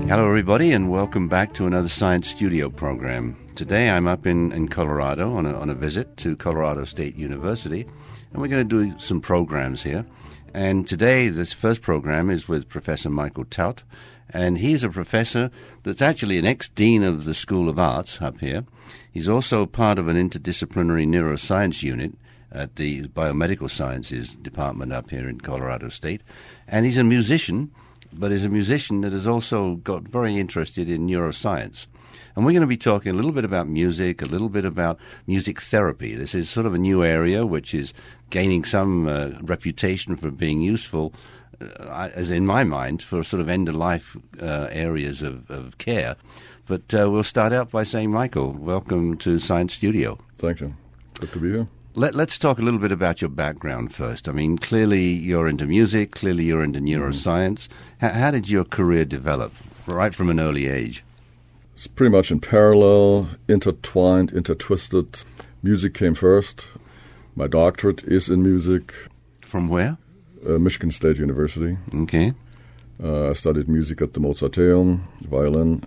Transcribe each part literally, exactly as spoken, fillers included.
Hello, everybody, and welcome back to another Science Studio program. Today I'm up in, in Colorado on a, on a visit to Colorado State University, and we're going to do some programs here. And today, this first program is with Professor Michael Taut, and he's a professor that's actually an ex-dean of the School of Arts up here. He's also part of an interdisciplinary neuroscience unit at the Biomedical Sciences Department up here in Colorado State. And he's a musician, but he's a musician that has also got very interested in neuroscience. And we're going to be talking a little bit about music, a little bit about music therapy. This is sort of a new area which is gaining some uh, reputation for being useful, uh, as in my mind, for sort of end-of-life uh, areas of, of care. But uh, we'll start out by saying, Michael, welcome to Science Studio. Thank you. Good to be here. Let, let's talk a little bit about your background first. I mean, clearly you're into music, clearly you're into neuroscience. Mm. H- how did your career develop right from an early age? It's pretty much in parallel, intertwined, intertwisted. Music came first. My doctorate is in music. From where? Uh, Michigan State University. Okay. Uh, I studied music at the Mozarteum, violin.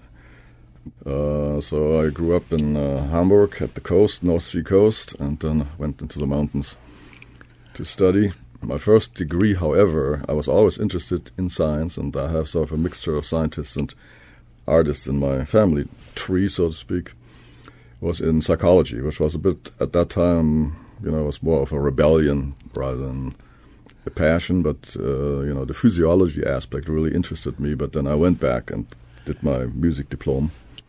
Uh, so I grew up in uh, Hamburg at the coast, North Sea coast, and then went into the mountains to study. My first degree, however, I was always interested in science, and I have sort of a mixture of scientists and artists in my family tree, so to speak, was in psychology, which was a bit, at that time, you know, was more of a rebellion rather than a passion, but, uh, you know, the physiology aspect really interested me, but then I went back and did my music diploma.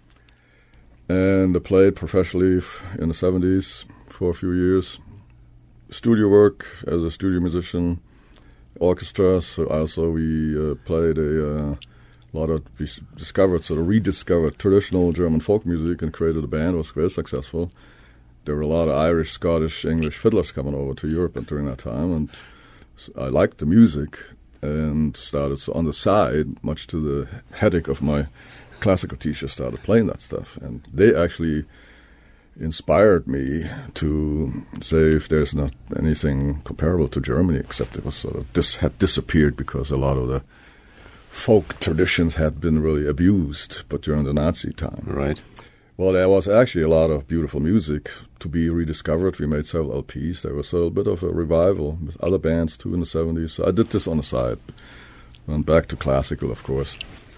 And I played professionally in the seventies for a few years. Studio work as a studio musician, orchestras. So also we uh, played a uh, lot of, we discovered, sort of rediscovered traditional German folk music and created a band. It was very successful. There were a lot of Irish, Scottish, English fiddlers coming over to Europe during that time. And I liked the music and started so on the side, much to the headache of my classical teacher, started playing that stuff, and they actually inspired me to say if there's not anything comparable to Germany, except it was sort of this had disappeared because a lot of the folk traditions had been really abused, but during the Nazi time. Right. Well, there was actually a lot of beautiful music to be rediscovered. We made several L Ps. There was a bit of a revival with other bands too in the seventies. So I did this on the side. Went back to classical, of course.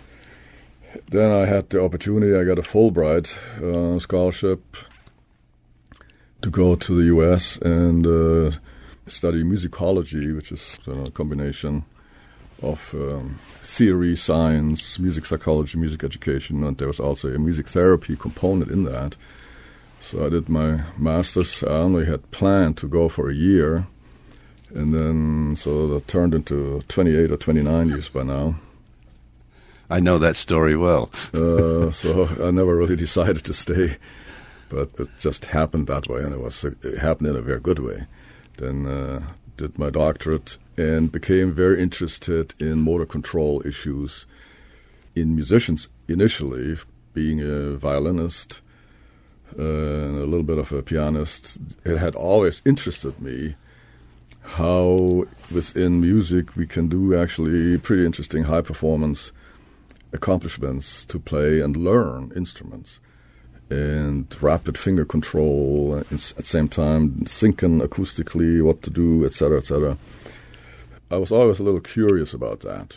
Then I had the opportunity, I got a Fulbright uh, scholarship to go to the U S and uh, study musicology, which is you know, a combination of um, theory, science, music psychology, music education, and there was also a music therapy component in that. So I did my master's. I only had planned to go for a year, and then so that turned into twenty-eight or twenty-nine years by now. I know that story well. uh, so I never really decided to stay, but it just happened that way, and it was it happened in a very good way. Then uh, did my doctorate and became very interested in motor control issues in musicians initially, being a violinist uh, and a little bit of a pianist. It had always interested me how within music we can do actually pretty interesting high-performance accomplishments to play and learn instruments, and rapid finger control, at the same time thinking acoustically what to do, et cetera, et cetera. I was always a little curious about that.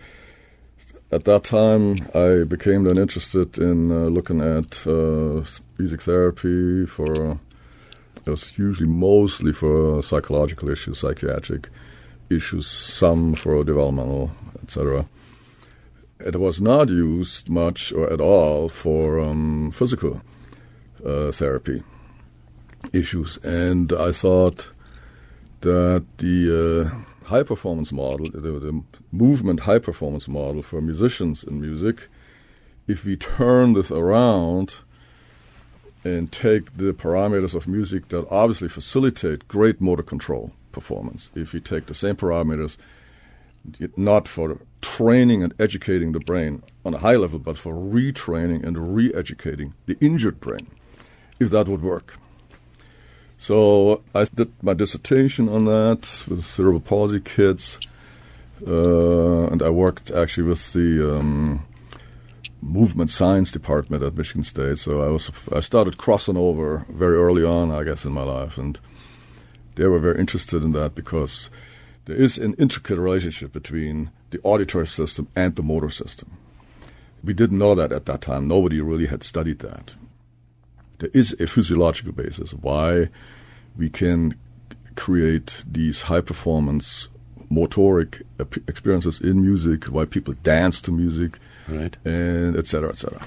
At that time, I became then interested in uh, looking at uh, music therapy for, it was usually mostly for psychological issues, psychiatric issues, some for developmental, et cetera. It was not used much or at all for um, physical uh, therapy issues. And I thought that the uh, high-performance model, the, the movement high-performance model for musicians in music, if we turn this around and take the parameters of music that obviously facilitate great motor control performance, if we take the same parameters not for training and educating the brain on a high level, but for retraining and re-educating the injured brain, if that would work. So I did my dissertation on that with cerebral palsy kids, uh, and I worked actually with the um, movement science department at Michigan State. So I was I started crossing over very early on, I guess, in my life, and they were very interested in that because there is an intricate relationship between the auditory system and the motor system. We didn't know that at that time. Nobody really had studied that. There is a physiological basis why we can create these high-performance motoric experiences in music, why people dance to music, right, and et cetera, et cetera.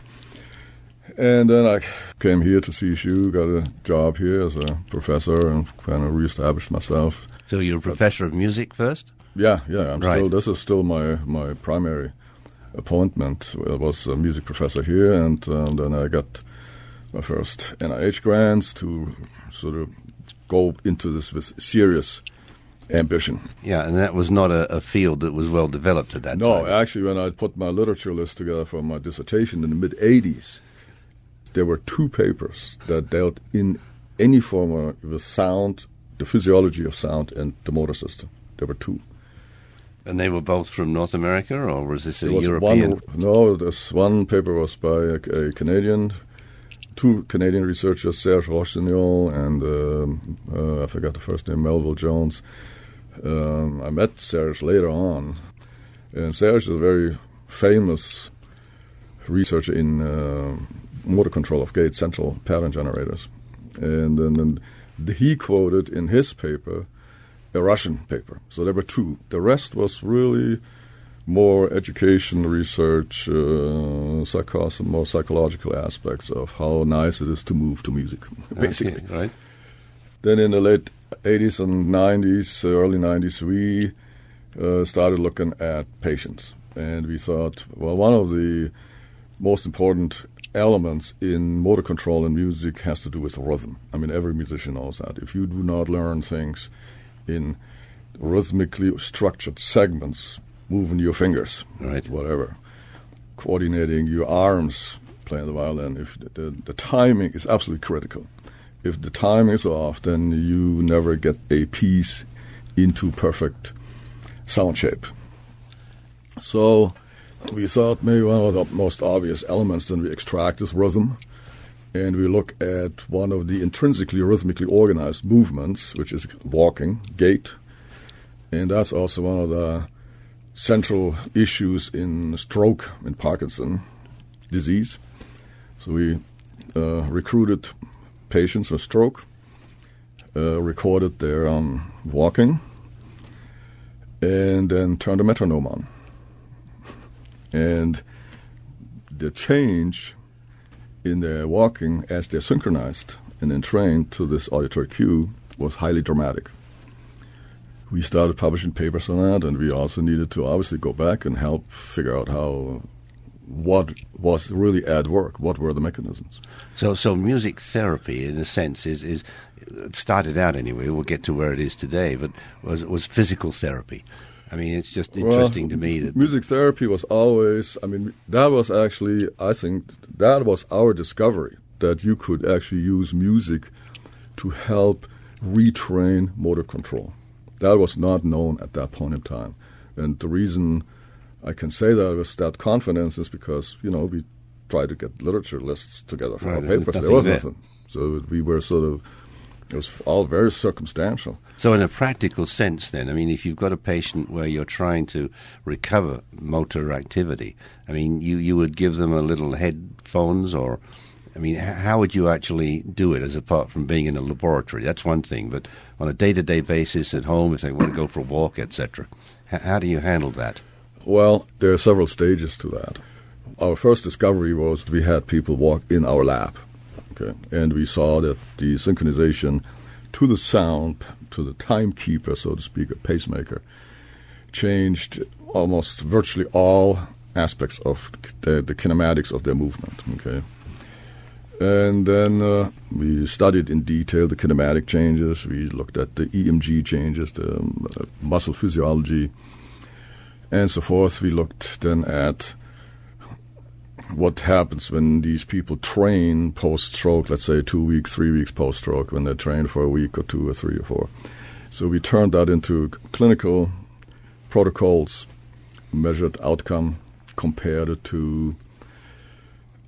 And then I came here to C S U, got a job here as a professor, and kind of reestablished myself. So you're a professor of music first? Yeah, yeah. I'm right. still. This is still my, my primary appointment. I was a music professor here, and um, then I got my first N I H grants to sort of go into this with serious ambition. Yeah, and that was not a, a field that was well developed at that no, time. No, actually, when I put my literature list together for my dissertation in the mid-eighties, there were two papers that dealt in any form of with sound, the physiology of sound, and the motor system. There were two. And they were both from North America, or was this a there was European? One, no, this one paper was by a, a Canadian, two Canadian researchers, Serge Rossignol and um, uh, I forgot the first name, Melville Jones. Um, I met Serge later on, and Serge is a very famous researcher in uh, motor control of gate central pattern generators. And then he quoted in his paper a Russian paper. So there were two. The rest was really more education, research, uh, psychos- more psychological aspects of how nice it is to move to music, basically. Okay, right. Then in the late eighties and nineties, uh, early nineties, we uh, started looking at patients. And we thought, well, one of the most important elements in motor control in music has to do with rhythm. I mean, every musician knows that. If you do not learn things in rhythmically structured segments, moving your fingers, right, whatever, coordinating your arms, playing the violin, if the, the timing is absolutely critical. If the timing is off, then you never get a piece into perfect sound shape. So we thought maybe one of the most obvious elements, then we extract is rhythm, and we look at one of the intrinsically rhythmically organized movements, which is walking, gait, and that's also one of the central issues in stroke and Parkinson disease. So we uh, recruited patients with stroke, uh, recorded their um, walking, and then turned a metronome on. And the change in their walking as they're synchronized and then trained to this auditory cue was highly dramatic. We started publishing papers on that, and we also needed to obviously go back and help figure out how, what was really at work, what were the mechanisms. So so music therapy, in a sense, is, is it started out anyway, we'll get to where it is today, but was was physical therapy. I mean, it's just interesting well, to me that music therapy was always, I mean, that was actually, I think, that was our discovery, that you could actually use music to help retrain motor control. That was not known at that point in time. And the reason I can say that with that confidence is because, you know, we tried to get literature lists together for right, our papers. There was there. nothing. So we were sort of, it was all very circumstantial. So in a practical sense then, I mean, if you've got a patient where you're trying to recover motor activity, I mean, you, you would give them a little headphones or, I mean, how would you actually do it as apart from being in a laboratory? That's one thing, but on a day-to-day basis at home, if they want to go for a walk, et cetera, how do you handle that? Well, there are several stages to that. Our first discovery was we had people walk in our lab. Okay. And we saw that the synchronization to the sound, to the timekeeper, so to speak, a pacemaker, changed almost virtually all aspects of the, the kinematics of their movement. Okay. And then uh, we studied in detail the kinematic changes. We looked at the E M G changes, the um, uh, muscle physiology, and so forth. We looked then at what happens when these people train post-stroke, let's say two weeks, three weeks post-stroke, when they train for a week or two or three or four. So we turned that into clinical protocols, measured outcome, compared it to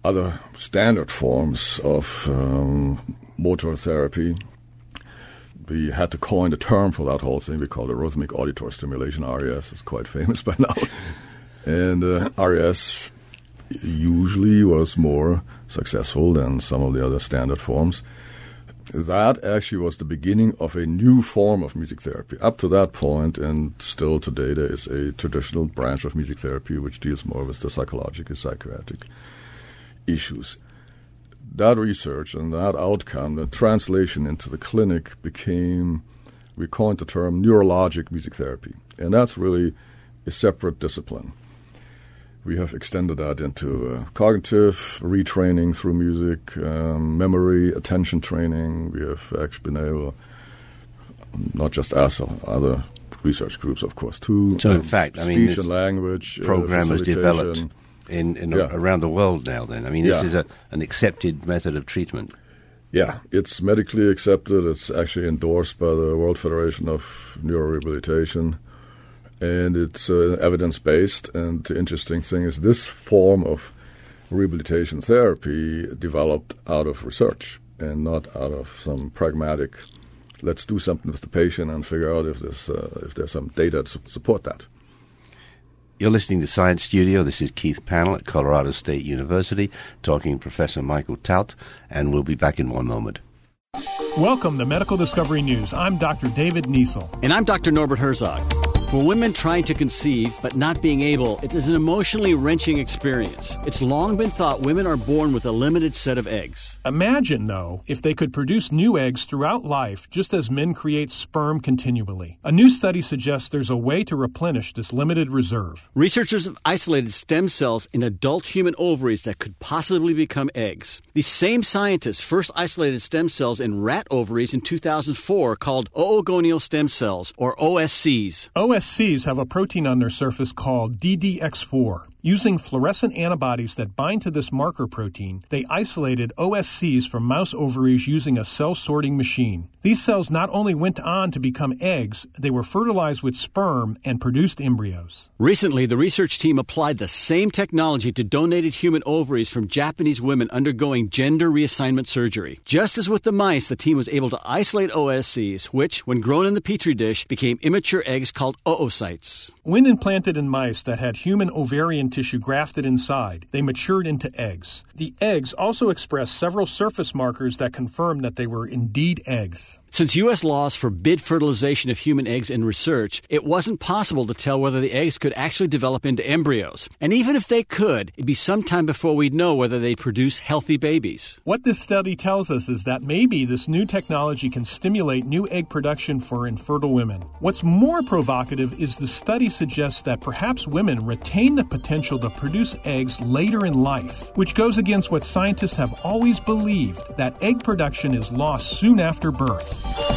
other standard forms of um, motor therapy. We had to coin a term for that whole thing. We called it rhythmic auditory stimulation, R E S. It's quite famous by now. And uh, R E S usually was more successful than some of the other standard forms. That actually was the beginning of a new form of music therapy. Up to that point, and still today, there is a traditional branch of music therapy which deals more with the psychological, psychiatric issues. That research and that outcome, the translation into the clinic became, we coined the term neurologic music therapy. And that's really a separate discipline. We have extended that into uh, cognitive retraining through music, um, memory, attention training. We have actually been able, not just us, other research groups, of course, too. So, in um, fact, I speech mean, this and language program uh, is developed in, in yeah. a, around the world now. Then, I mean, this yeah. is a, an accepted method of treatment. Yeah, it's medically accepted. It's actually endorsed by the World Federation of Neurorehabilitation. And it's uh, evidence-based, and the interesting thing is this form of rehabilitation therapy developed out of research and not out of some pragmatic, let's do something with the patient and figure out if there's, uh, if there's some data to support that. You're listening to Science Studio. This is Keith Pannell at Colorado State University, talking to Professor Michael Taut, and we'll be back in one moment. Welcome to Medical Discovery News. I'm Doctor David Niesel. And I'm Doctor Norbert Herzog. For women trying to conceive but not being able, it is an emotionally wrenching experience. It's long been thought women are born with a limited set of eggs. Imagine, though, if they could produce new eggs throughout life just as men create sperm continually. A new study suggests there's a way to replenish this limited reserve. Researchers have isolated stem cells in adult human ovaries that could possibly become eggs. These same scientists first isolated stem cells in rat ovaries in two thousand four called oogonial stem cells, or O S Cs. O S Cs have a protein on their surface called D D X four. Using fluorescent antibodies that bind to this marker protein, they isolated O S Cs from mouse ovaries using a cell-sorting machine. These cells not only went on to become eggs, they were fertilized with sperm and produced embryos. Recently, the research team applied the same technology to donated human ovaries from Japanese women undergoing gender reassignment surgery. Just as with the mice, the team was able to isolate O S Cs, which, when grown in the petri dish, became immature eggs called oocytes. When implanted in mice that had human ovarian tissue grafted inside, they matured into eggs. The eggs also expressed several surface markers that confirmed that they were indeed eggs. Since U S laws forbid fertilization of human eggs in research, it wasn't possible to tell whether the eggs could actually develop into embryos. And even if they could, it'd be some time before we'd know whether they produce healthy babies. What this study tells us is that maybe this new technology can stimulate new egg production for infertile women. What's more provocative is the study suggests that perhaps women retain the potential to produce eggs later in life, which goes against what scientists have always believed, that egg production is lost soon after birth.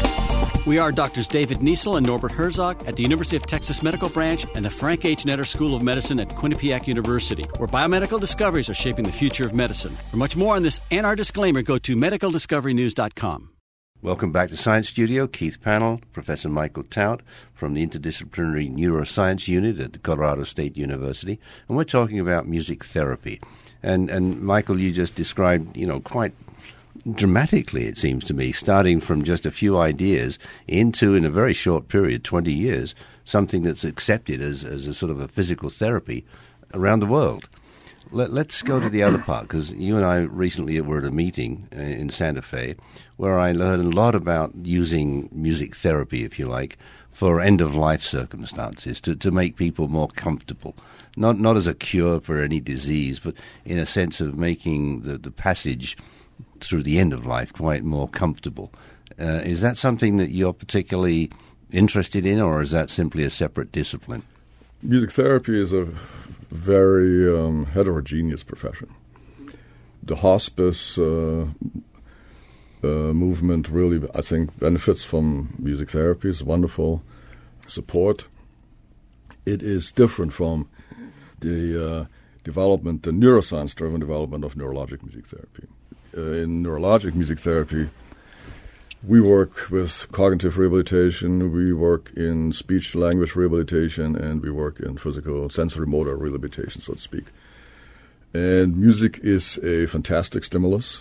We are Doctors David Niesel and Norbert Herzog at the University of Texas Medical Branch and the Frank H. Netter School of Medicine at Quinnipiac University, where biomedical discoveries are shaping the future of medicine. For much more on this and our disclaimer, go to medical discovery news dot com. Welcome back to Science Studio. Keith Pannell, Professor Michael Taut from the Interdisciplinary Neuroscience Unit at Colorado State University, and we're talking about music therapy. And and Michael, you just described, you know, quite dramatically, it seems to me, starting from just a few ideas into, in a very short period, twenty years, something that's accepted as, as a sort of a physical therapy around the world. Let, let's go to the other part, because you and I recently were at a meeting in Santa Fe where I learned a lot about using music therapy, if you like, for end-of-life circumstances, to, to make people more comfortable. Not not as a cure for any disease, but in a sense of making the, the passage through the end of life quite more comfortable. Uh, is that something that you're particularly interested in, or is that simply a separate discipline? Music therapy is a very um, heterogeneous profession. The hospice uh, uh, movement really, I think, benefits from music therapy. It's wonderful support. It is different from the uh, development, the neuroscience-driven development of neurologic music therapy. Uh, in neurologic music therapy, we work with cognitive rehabilitation, we work in speech-language rehabilitation, and we work in physical sensory motor rehabilitation, so to speak. And music is a fantastic stimulus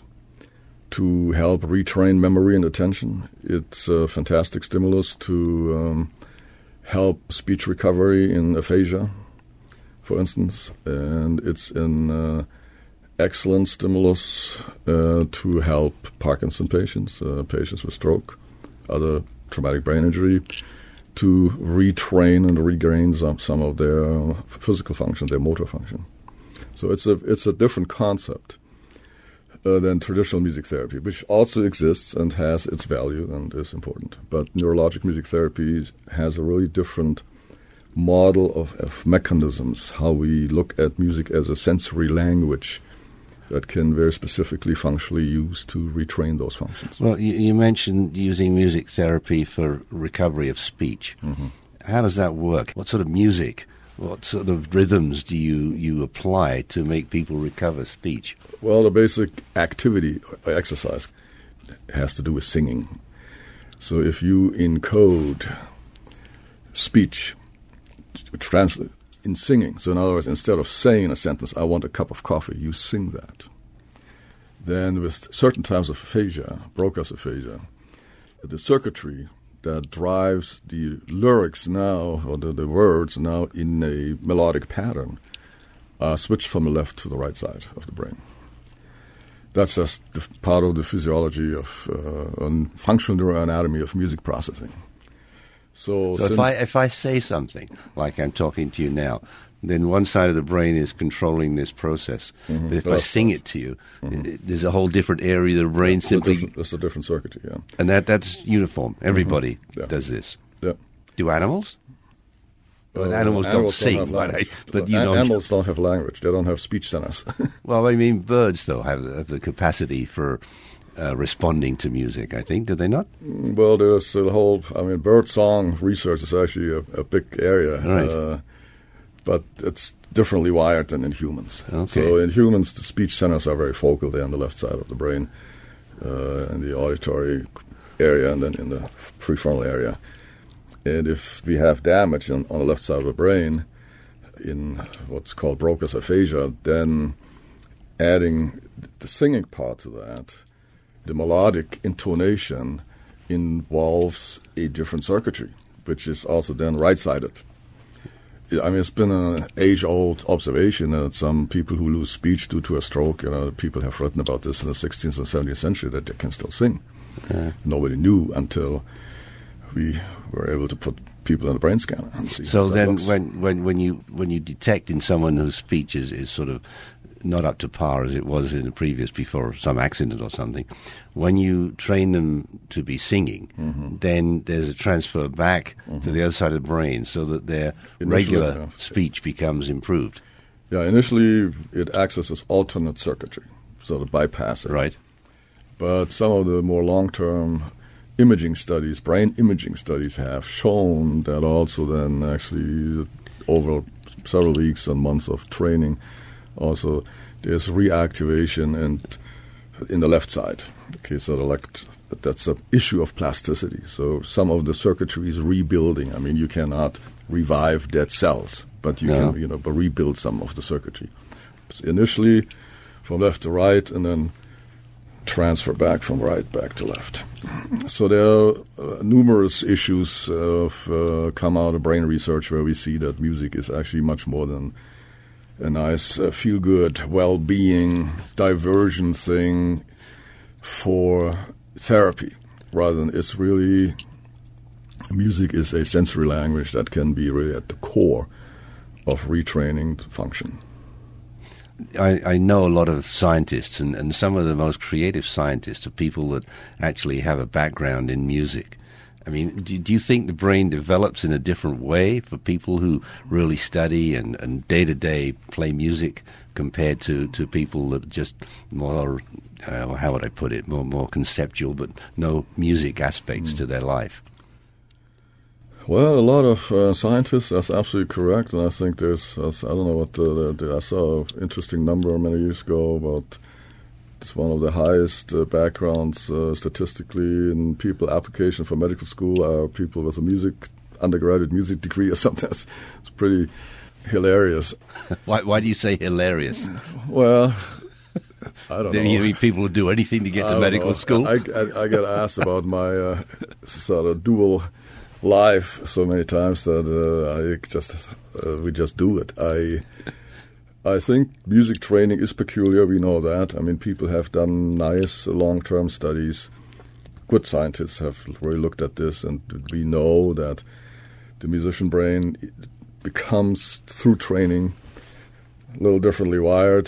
to help retrain memory and attention. It's a fantastic stimulus to um, help speech recovery in aphasia, for instance. And it's an uh, excellent stimulus uh, to help Parkinson patients, uh, patients with stroke, other traumatic brain injury, to retrain and regain some, some of their physical function, their motor function. So it's a it's a different concept uh, than traditional music therapy, which also exists and has its value and is important. But neurologic music therapy has a really different model of, of mechanisms, how we look at music as a sensory language that can very specifically functionally use to retrain those functions. Well, you, you mentioned using music therapy for recovery of speech. Mm-hmm. How does that work? What sort of music, what sort of rhythms do you, you apply to make people recover speech? Well, the basic activity, exercise, has to do with singing. So if you encode speech, translate in singing. So in other words, instead of saying a sentence, I want a cup of coffee, you sing that. Then with certain types of aphasia, Broca's aphasia, the circuitry that drives the lyrics now, or the, the words now in a melodic pattern, are switched from the left to the right side of the brain. That's just the, part of the physiology of uh, and functional neuroanatomy of music processing. So, so if I if I say something like I'm talking to you now, then one side of the brain is controlling this process. Mm-hmm. But if That's I sing right. it to you, mm-hmm. it, there's a whole different area of the brain yeah, simply. It's a different circuitry, yeah. And that that's uniform. Everybody mm-hmm. yeah. does this. Yeah. Do animals? Well, uh, animals, animals don't, don't sing, but, I, but you An- know, animals don't have language. They don't have speech centers. Well, I mean, birds though have the, have the capacity for. Uh, responding to music, I think, do they not? Well, there's a whole, I mean, bird song research is actually a, a big area, right. uh, but it's differently wired than in humans. Okay. So in humans, the speech centers are very focal. They're on the left side of the brain, uh, in the auditory area and then in the prefrontal area. And if we have damage on, on the left side of the brain in what's called Broca's aphasia, then adding the singing part to that, the melodic intonation involves a different circuitry, which is also then right-sided. I mean, it's been an age-old observation that some people who lose speech due to a stroke, you know, people have written about this in the sixteenth and seventeenth century, that they can still sing. Okay. Nobody knew until we were able to put people in the brain scanner and see. So then looks. when, when, when, you, when you detect in someone whose speech is, is sort of not up to par as it was in the previous before some accident or something, when you train them to be singing, mm-hmm. then there's a transfer back mm-hmm. to the other side of the brain so that their initially, regular yeah. speech becomes improved. Yeah, initially it accesses alternate circuitry, so to bypass it. Right. But some of the more long-term imaging studies, brain imaging studies, have shown that also then actually over several weeks and months of training, also, there's reactivation and in the left side. Okay, so the left, that's an issue of plasticity. So some of the circuitry is rebuilding. I mean, you cannot revive dead cells, but you no. can, you know, but rebuild some of the circuitry. So initially, from left to right, and then transfer back from right back to left. So there are uh, numerous issues of uh, come out of brain research where we see that music is actually much more than a nice uh, feel-good, well-being, diversion thing for therapy, rather than it's really, music is a sensory language that can be really at the core of retraining function. I, I know a lot of scientists, and, and some of the most creative scientists are people that actually have a background in music. I mean, do, do you think the brain develops in a different way for people who really study and, and day-to-day play music compared to, to people that just more, uh, how would I put it, more more conceptual but no music aspects mm. to their life? Well, a lot of uh, scientists, that's absolutely correct, and I think there's, uh, I don't know what, the, the, I saw an interesting number many years ago about it's one of the highest uh, backgrounds uh, statistically in people application for medical school are people with a music, undergraduate music degree or something. It's, it's pretty hilarious. Why, why do you say hilarious? Well, I don't know. You mean people would do anything to get to medical know. school? I, I, I get asked about my uh, sort of dual life so many times that uh, I just uh, we just do it. I I think music training is peculiar. We know that. I mean, people have done nice long-term studies. Good scientists have really looked at this, and we know that the musician brain becomes, through training, a little differently wired.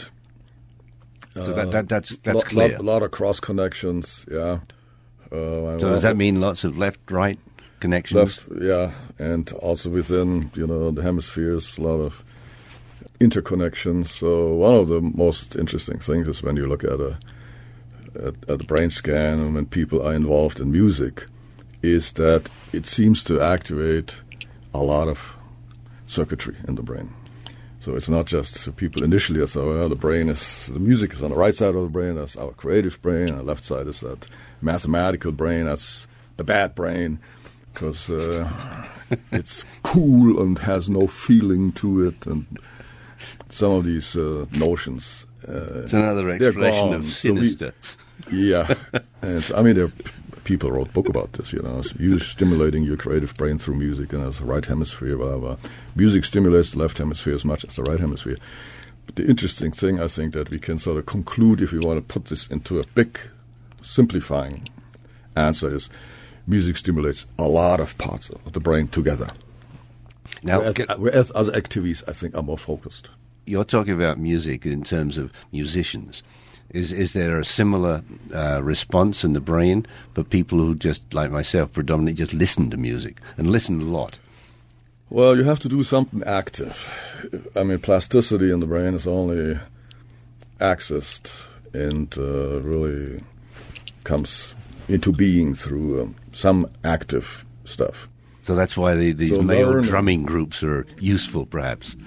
So that, that that's that's lot, clear. A lot, lot of cross connections, yeah. Uh, so does that mean lots of left-right connections? Left, yeah, and also within, you know, the hemispheres, a lot of interconnections. So one of the most interesting things is when you look at a at, at a brain scan and when people are involved in music, is that it seems to activate a lot of circuitry in the brain. So it's not just people initially say, well, the brain is, the music is on the right side of the brain, that's our creative brain, and the left side is that mathematical brain, that's the bad brain, because uh, it's cool and has no feeling to it, and some of these uh, notions. Uh, it's another expression of sinister. So we, yeah. And it's, I mean, there people wrote a book about this, you know, so you stimulating your creative brain through music, and as the right hemisphere, blah, blah. Music stimulates the left hemisphere as much as the right hemisphere. But the interesting thing, I think, that we can sort of conclude, if we want to put this into a big, simplifying answer, is music stimulates a lot of parts of the brain together. Now, whereas, get, whereas other activities, I think, are more focused. You're talking about music in terms of musicians. Is is there a similar uh, response in the brain for people who just, like myself, predominantly just listen to music and listen a lot? Well, you have to do something active. I mean, plasticity in the brain is only accessed and uh, really comes into being through um, some active stuff. So that's why the, these so male learn, drumming groups are useful, perhaps.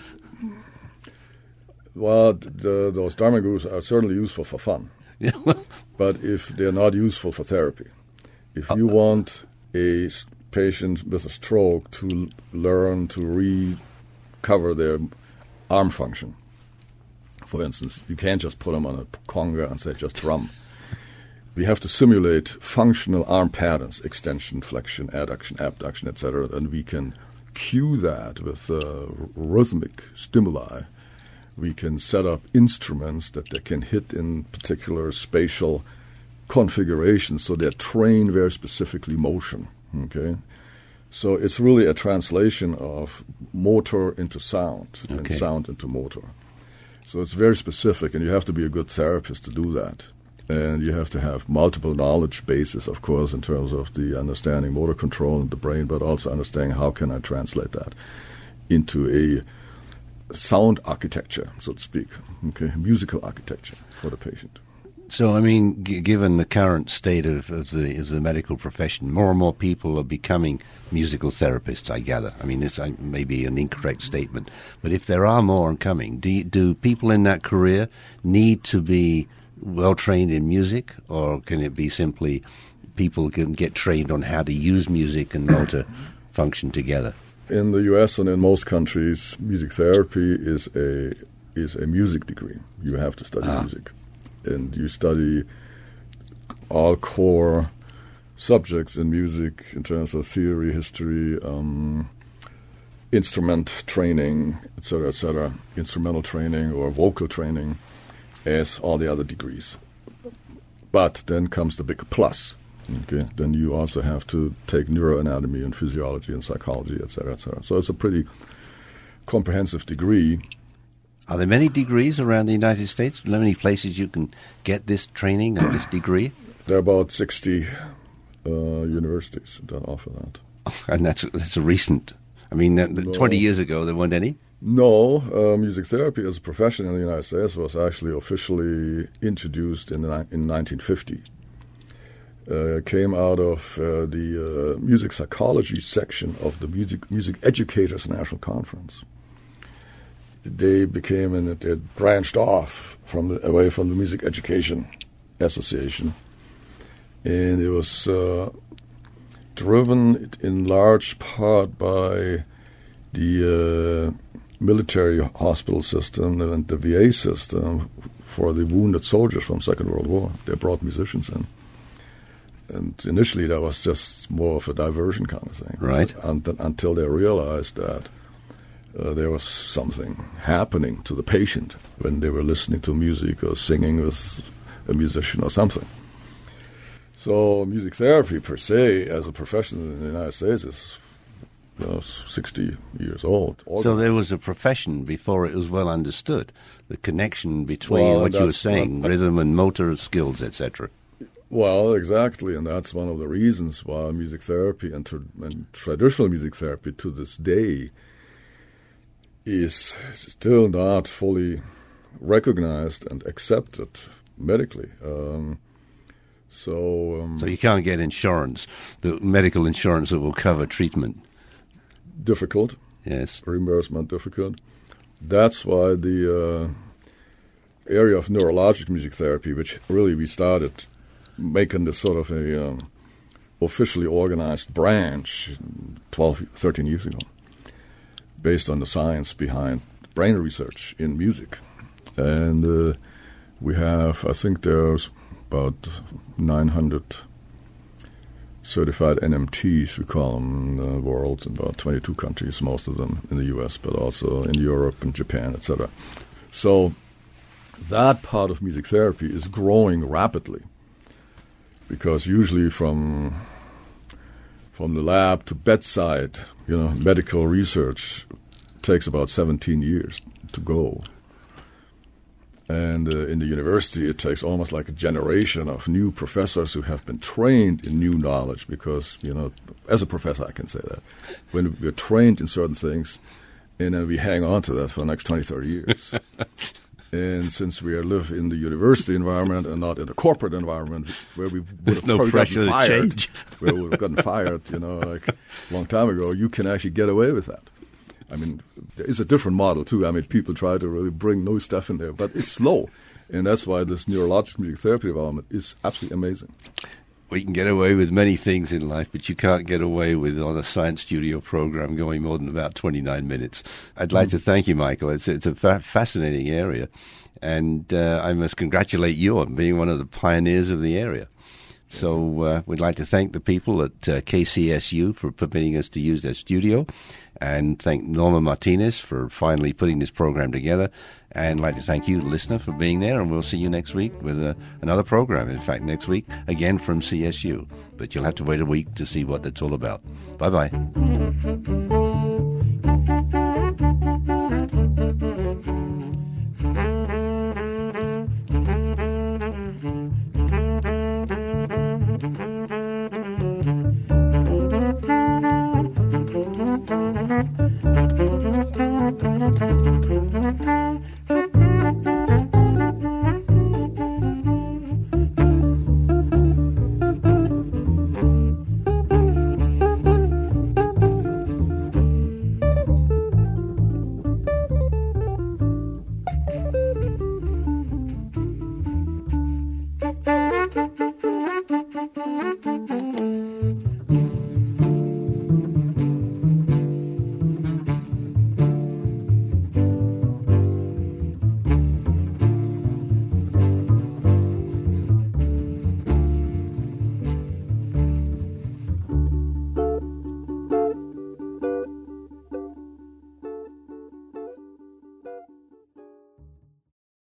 Well, the, those drumming groups are certainly useful for fun. Yeah. But if they're not useful for therapy, if you want a patient with a stroke to l- learn to recover their arm function, for instance, you can't just put them on a conga and say just drum. We have to simulate functional arm patterns, extension, flexion, adduction, abduction, et cetera, and we can cue that with uh, rhythmic stimuli. We can set up instruments that they can hit in particular spatial configurations, so they train very specifically motion. Okay, so it's really a translation of motor into sound and okay. sound into motor. So it's very specific, and you have to be a good therapist to do that. And you have to have multiple knowledge bases, of course, in terms of the understanding motor control in the brain, but also understanding how can I translate that into a sound architecture, so to speak, okay, musical architecture for the patient. So, I mean, g- given the current state of, of, the, of the medical profession, more and more people are becoming musical therapists, I gather. I mean, this may be an incorrect statement, but if there are more coming, do, you, do people in that career need to be well-trained in music, or can it be simply people can get trained on how to use music and motor function together? In the U S and in most countries, music therapy is a is a music degree. You have to study ah. music. And you study all core subjects in music in terms of theory, history, um, instrument training, et cetera, et cetera, instrumental training or vocal training, as all the other degrees. But then comes the big plus. Okay, then you also have to take neuroanatomy and physiology and psychology, et cetera, et cetera. So it's a pretty comprehensive degree. Are there many degrees around the United States? Are there many places you can get this training or this degree? There are about sixty uh, universities that offer that. And that's that's a recent. I mean, no. twenty years ago there weren't any. No, uh, music therapy as a profession in the United States was actually officially introduced in the, in nineteen fifty. Uh, came out of uh, the uh, music psychology section of the Music Music Educators National Conference. They became and it, it branched off from the, away from the Music Education Association, and it was uh, driven in large part by the uh, military hospital system and the V A system for the wounded soldiers from Second World War. They brought musicians in. And initially that was just more of a diversion kind of thing. Right. And, until they realized that uh, there was something happening to the patient when they were listening to music or singing with a musician or something. So music therapy per se, as a profession in the United States, is you know, sixty years old. So there was a profession before it was well understood, the connection between well, what you were that's, saying, uh, rhythm and motor skills, et cetera. Well, exactly, and that's one of the reasons why music therapy and, tra- and traditional music therapy to this day is still not fully recognized and accepted medically. Um, so, um, so you can't get insurance, the medical insurance that will cover treatment. Difficult. Yes. Reimbursement difficult. That's why the uh, area of neurologic music therapy, which really we started making this sort of a um, officially organized branch twelve, thirteen years ago, based on the science behind brain research in music. And uh, we have, I think there's about nine hundred certified N M Ts, we call them, in the world, in about twenty-two countries, most of them in the U S, but also in Europe and Japan, et cetera. So that part of music therapy is growing rapidly, because usually from from the lab to bedside, you know, medical research takes about seventeen years to go. And uh, in the university, it takes almost like a generation of new professors who have been trained in new knowledge because, you know, as a professor, I can say that. When we're trained in certain things, and then we hang on to that for the next twenty, thirty years. And since we live in the university environment and not in a corporate environment where we would There's have no probably pressure gotten to fired, change. where we would have gotten fired, you know, like a long time ago, you can actually get away with that. I mean, there is a different model, too. I mean, people try to really bring new stuff in there, but it's slow. And that's why this neurologic music therapy development is absolutely amazing. We can get away with many things in life, but you can't get away with on a Science Studio program going more than about twenty-nine minutes. I'd like mm. to thank you, Michael. It's, it's a fa- fascinating area, and uh, I must congratulate you on being one of the pioneers of the area. So uh, we'd like to thank the people at uh, K C S U for permitting us to use their studio, and thank Norma Martinez for finally putting this program together, and I'd like to thank you, the listener, for being there, and we'll see you next week with uh, another program. In fact, next week, again from C S U. But you'll have to wait a week to see what it's all about. Bye-bye. Thank you.